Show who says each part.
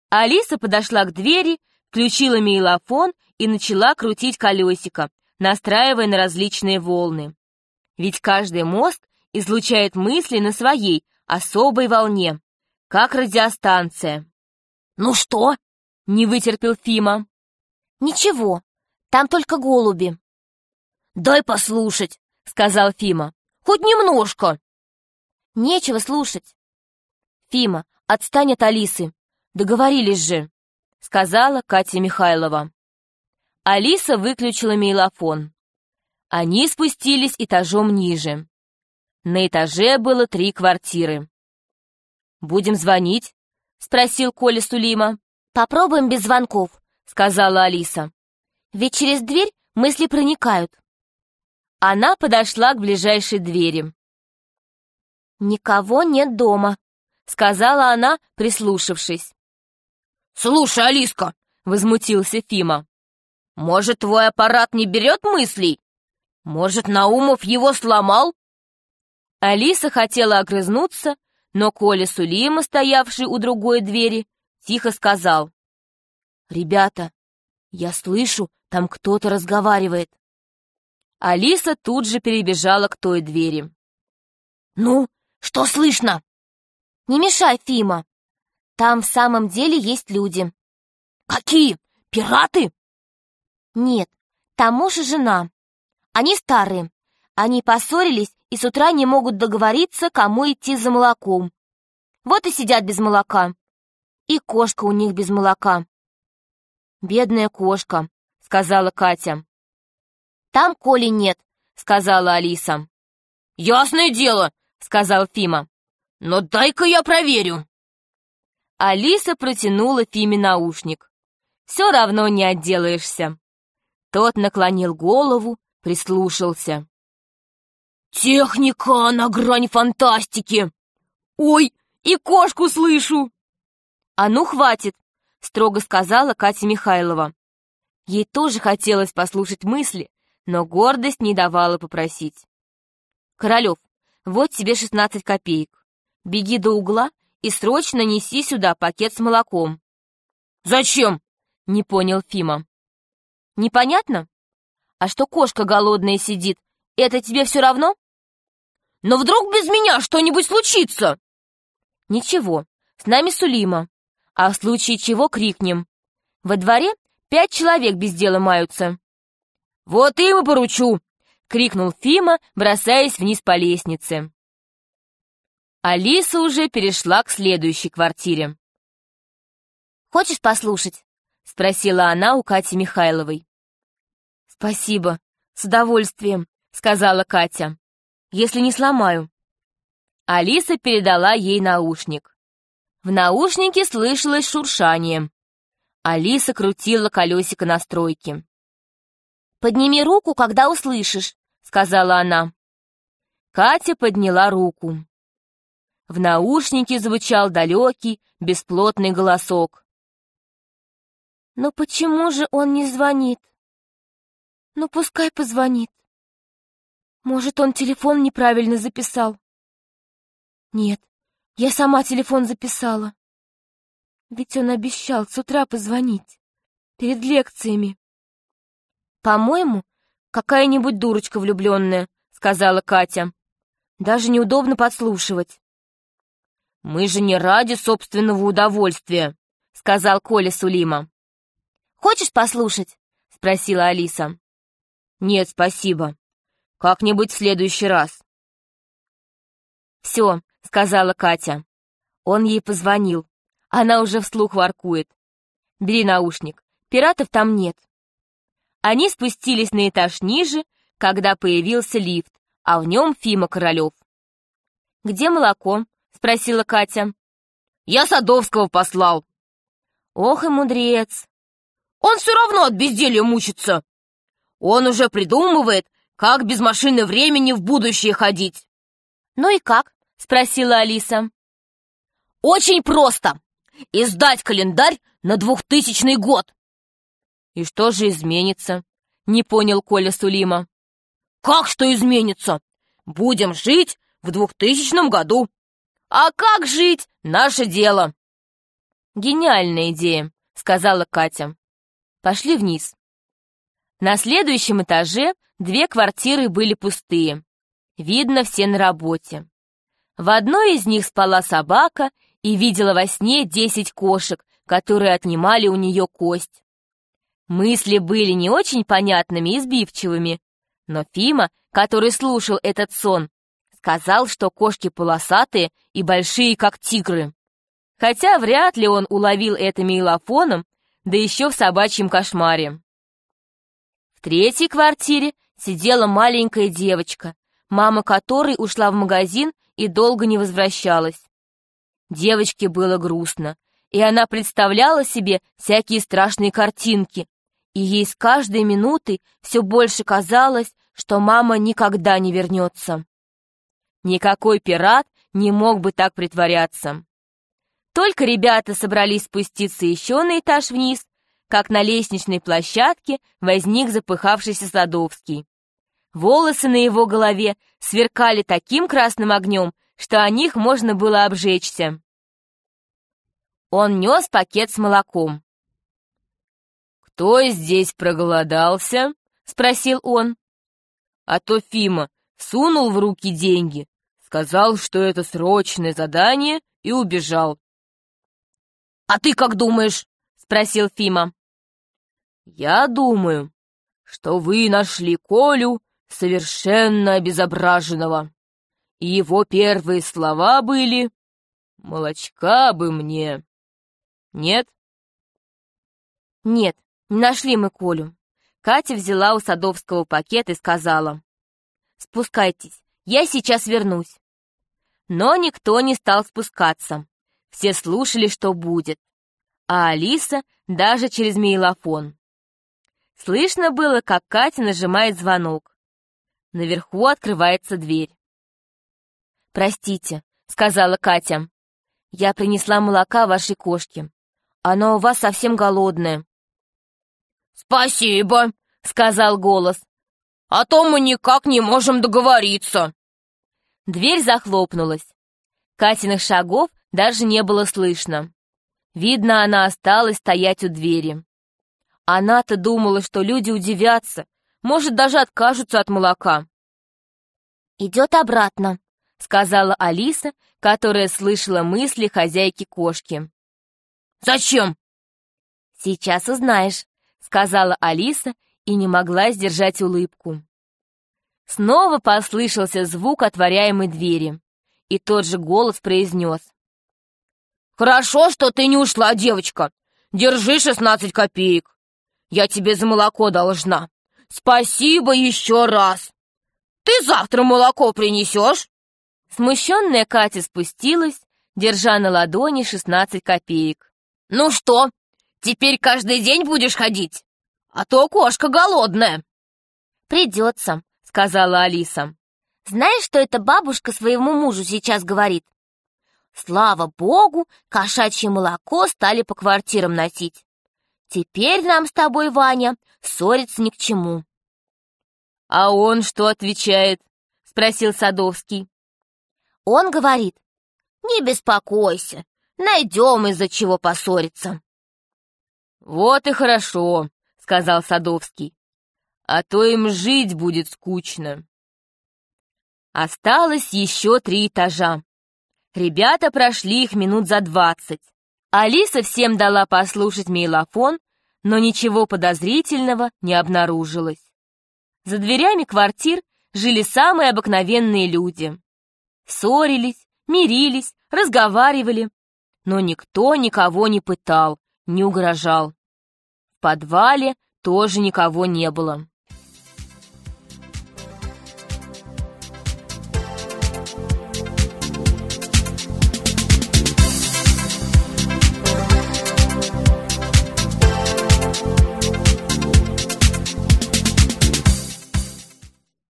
Speaker 1: Алиса подошла к двери, включила мейлофон и начала крутить колесико, настраивая на различные волны. Ведь каждый мозг излучает мысли на своей особой волне, как радиостанция.
Speaker 2: «Ну что?»
Speaker 1: — не вытерпел Фима.
Speaker 2: «Ничего, там только голуби».
Speaker 1: «Дай послушать», — сказал Фима. «Хоть немножко».
Speaker 2: «Нечего слушать».
Speaker 1: «Фима, отстань от Алисы. Договорились же», — сказала Катя Михайлова. Алиса выключила мейлофон. Они спустились этажом ниже. На этаже было 3 квартиры. «Будем звонить?» — спросил Коля Сулима.
Speaker 2: «Попробуем без звонков»,
Speaker 1: — сказала Алиса.
Speaker 2: «Ведь через дверь мысли проникают».
Speaker 1: Она подошла к ближайшей двери.
Speaker 2: «Никого нет дома»,
Speaker 1: — сказала она, прислушавшись.
Speaker 3: «Слушай, Алиска», — возмутился Фима, «может, твой аппарат не берет мыслей? Может, Наумов его сломал?»
Speaker 1: Алиса хотела огрызнуться, но Коля Сулима, стоявший у другой двери, тихо сказал: «Ребята, я слышу, там кто-то разговаривает». Алиса тут же перебежала к той двери.
Speaker 3: «Ну, что слышно?»
Speaker 2: «Не мешай, Фима. Там в самом деле есть люди».
Speaker 3: «Какие? Пираты?»
Speaker 2: «Нет, там муж и жена. Они старые. Они поссорились и с утра не могут договориться, кому идти за молоком. Вот и сидят без молока. И кошка у них без молока».
Speaker 1: «Бедная кошка», — сказала Катя.
Speaker 2: «Там Коли нет»,
Speaker 1: — сказала Алиса.
Speaker 3: «Ясное дело», — сказал Фима. «Но дай-ка я проверю».
Speaker 1: Алиса протянула Фиме наушник. «Все равно не отделаешься». Тот наклонил голову, прислушался.
Speaker 3: «Техника на грани фантастики!
Speaker 1: Ой, и кошку слышу!» «А ну, хватит!» — строго сказала Катя Михайлова. Ей тоже хотелось послушать мысли, но гордость не давала попросить. «Королев, вот тебе 16 копеек. Беги до угла и срочно неси сюда пакет с молоком».
Speaker 3: «Зачем?»
Speaker 1: — не понял Фима. «Непонятно? А что кошка голодная сидит, это тебе все равно?»
Speaker 3: «Но вдруг без меня что-нибудь случится?»
Speaker 1: «Ничего, с нами Сулима, а в случае чего крикнем. Во дворе 5 человек без дела маются».
Speaker 3: «Вот им и поручу!»
Speaker 1: — крикнул Фима, бросаясь вниз по лестнице. Алиса уже перешла к следующей квартире.
Speaker 2: «Хочешь послушать?»
Speaker 1: — спросила она у Кати Михайловой. «Спасибо, с удовольствием», — сказала Катя. «Если не сломаю». Алиса передала ей наушник. В наушнике слышалось шуршание. Алиса крутила колесико настройки.
Speaker 2: «Подними руку, когда услышишь», — сказала она.
Speaker 1: Катя подняла руку. В наушнике звучал далекий, бесплотный голосок.
Speaker 2: «Но почему же он не звонит? Ну, пускай позвонит. Может, он телефон неправильно записал? Нет, я сама телефон записала. Ведь он обещал с утра позвонить, перед лекциями».
Speaker 1: «По-моему, какая-нибудь дурочка влюбленная», — сказала Катя. «Даже неудобно подслушивать». «Мы же не ради собственного удовольствия», — сказал Коля Сулима.
Speaker 2: «Хочешь послушать?»
Speaker 1: — спросила Алиса. «Нет, спасибо. Как-нибудь в следующий раз». «Все», — сказала Катя. Он ей позвонил. Она уже вслух воркует. «Бери наушник. Пиратов там нет». Они спустились на этаж ниже, когда появился лифт, а в нем Фима Королев. «Где молоко?» — спросила Катя.
Speaker 3: «Я Садовского послал».
Speaker 1: «Ох и мудрец».
Speaker 3: «Он все равно от безделья мучится. Он уже придумывает, как без машины времени в будущее ходить».
Speaker 1: «Ну и как?» — спросила Алиса.
Speaker 3: «Очень просто. Издать календарь на 2000 год».
Speaker 1: «И что же изменится?» — не понял Коля Сулима.
Speaker 3: «Как что изменится? Будем жить в 2000 году. А как жить — наше дело».
Speaker 1: «Гениальная идея», — сказала Катя. «Пошли вниз». На следующем этаже 2 квартиры были пустые. Видно, все на работе. В одной из них спала собака и видела во сне 10 кошек, которые отнимали у нее кость. Мысли были не очень понятными и сбивчивыми, но Фима, который слушал этот сон, сказал, что кошки полосатые и большие, как тигры. Хотя вряд ли он уловил это мейлофоном, да еще в собачьем кошмаре. В 3-й квартире сидела маленькая девочка, мама которой ушла в магазин и долго не возвращалась. Девочке было грустно, и она представляла себе всякие страшные картинки, и ей с каждой минутой все больше казалось, что мама никогда не вернется. Никакой пират не мог бы так притворяться. Только ребята собрались спуститься еще на этаж вниз, как на лестничной площадке возник запыхавшийся Садовский. Волосы на его голове сверкали таким красным огнем, что о них можно было обжечься. Он нес пакет с молоком. «Кто здесь проголодался?» — спросил он. А то Фима сунул в руки деньги, сказал, что это срочное задание, и убежал. «А ты как думаешь?» — спросил Фима. «Я думаю, что вы нашли Колю совершенно обезображенного, и его первые слова были «молочка бы мне». Нет?» «Нет, не нашли мы Колю». Катя взяла у Садовского пакет и сказала: «Спускайтесь, я сейчас вернусь». Но никто не стал спускаться. Все слушали, что будет. А Алиса даже через мейлофон. Слышно было, как Катя нажимает звонок. Наверху открывается дверь. «Простите», — сказала Катя. «Я принесла молока вашей кошке. Оно у вас совсем голодное».
Speaker 3: «Спасибо», —
Speaker 1: сказал голос.
Speaker 3: «а то мы никак не можем договориться».
Speaker 1: Дверь захлопнулась. Катиных шагов даже не было слышно. Видно, она осталась стоять у двери. Она-то думала, что люди удивятся, может, даже откажутся от молока.
Speaker 2: «Идет обратно»,
Speaker 1: — сказала Алиса, которая слышала мысли хозяйки кошки.
Speaker 3: «Зачем?»
Speaker 1: «Сейчас узнаешь», — сказала Алиса и не могла сдержать улыбку. Снова послышался звук отворяемой двери, и тот же голос произнес:
Speaker 3: «Хорошо, что ты не ушла, девочка. Держи 16 копеек. Я тебе за молоко должна. Спасибо еще раз. Ты завтра молоко принесешь?»
Speaker 1: Смущенная Катя спустилась, держа на ладони 16 копеек.
Speaker 3: «Ну что, теперь каждый день будешь ходить? А то кошка голодная».
Speaker 2: «Придется»,
Speaker 1: — сказала Алиса.
Speaker 2: «Знаешь, что эта бабушка своему мужу сейчас говорит? Слава богу, кошачье молоко стали по квартирам носить. Теперь нам с тобой, Ваня, ссориться ни к чему».
Speaker 1: «А он что отвечает?» — спросил Садовский.
Speaker 2: Он говорит: «Не беспокойся, найдем из-за чего поссориться».
Speaker 1: «Вот и хорошо», — сказал Садовский. «А то им жить будет скучно». Осталось еще 3 этажа. Ребята прошли их минут за 20. Алиса всем дала послушать мейлофон, но ничего подозрительного не обнаружилось. За дверями квартир жили самые обыкновенные люди. Ссорились, мирились, разговаривали, но никто никого не пытал, не угрожал. В подвале тоже никого не было.